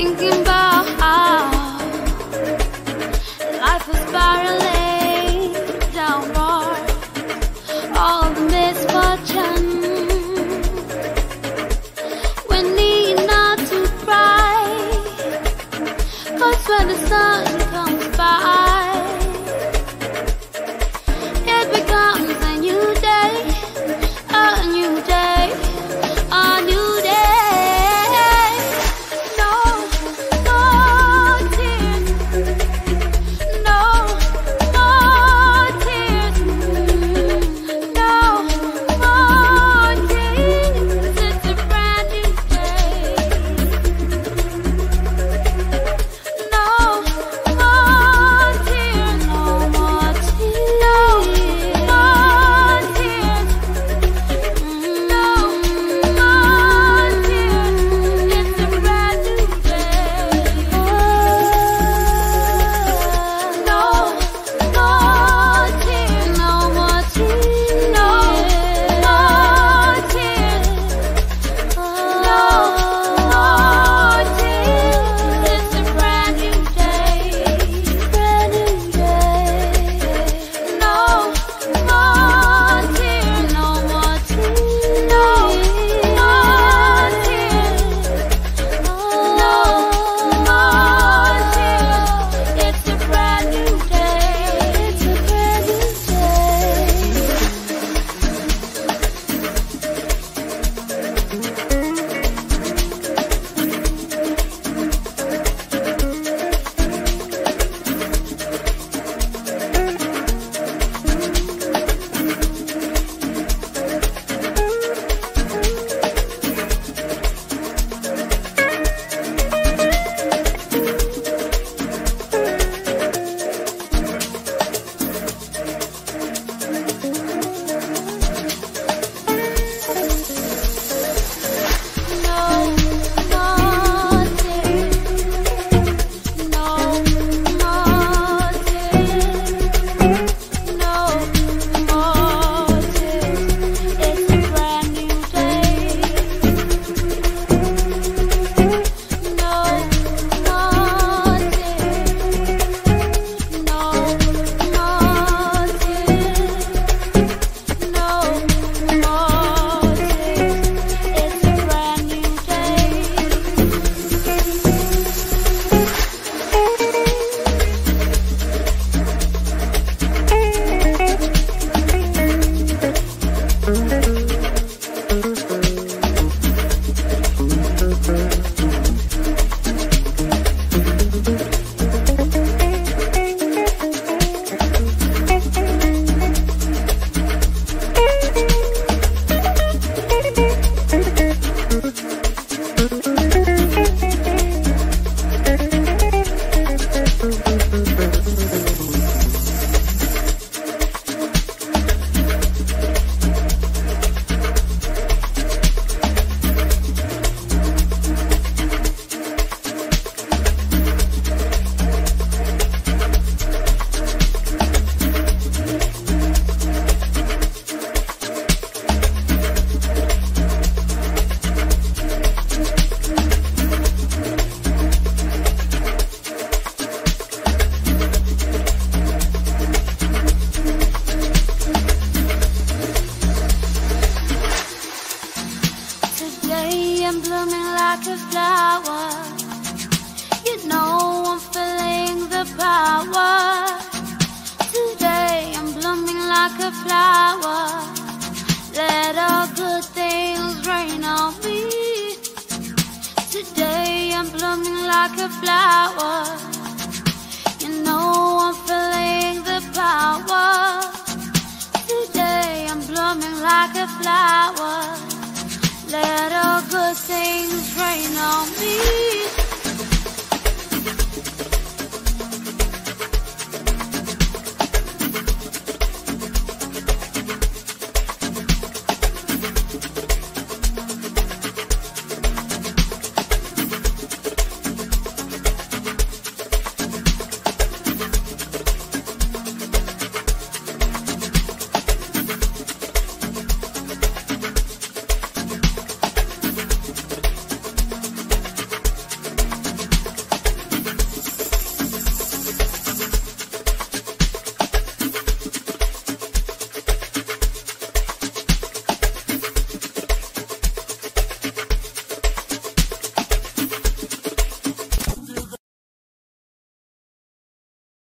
thinking about how life was spiraling downward, all the misfortune. We need not to cry, 'cause when the sun comes by, it becomes a new day, a new day, a new day. No more tears, no more tears, no more tears. It's a brand new day. No more tears, no more tears, no more tears, no more tears. It's a brand new day. No more tears, no more tears, no more tears, no more tears. It's a brand new day, brand new day. No more tears, no more tears, no more tears, no more tears. It's a brand new day, it's a brand new Today I'm blooming like a flower. You know I'm feeling the power. Today I'm blooming like a flower. Let all good things rain on me. Today I'm blooming like a flower. You know I'm feeling the power. Today I'm blooming like a flower. Let all good things rain on me.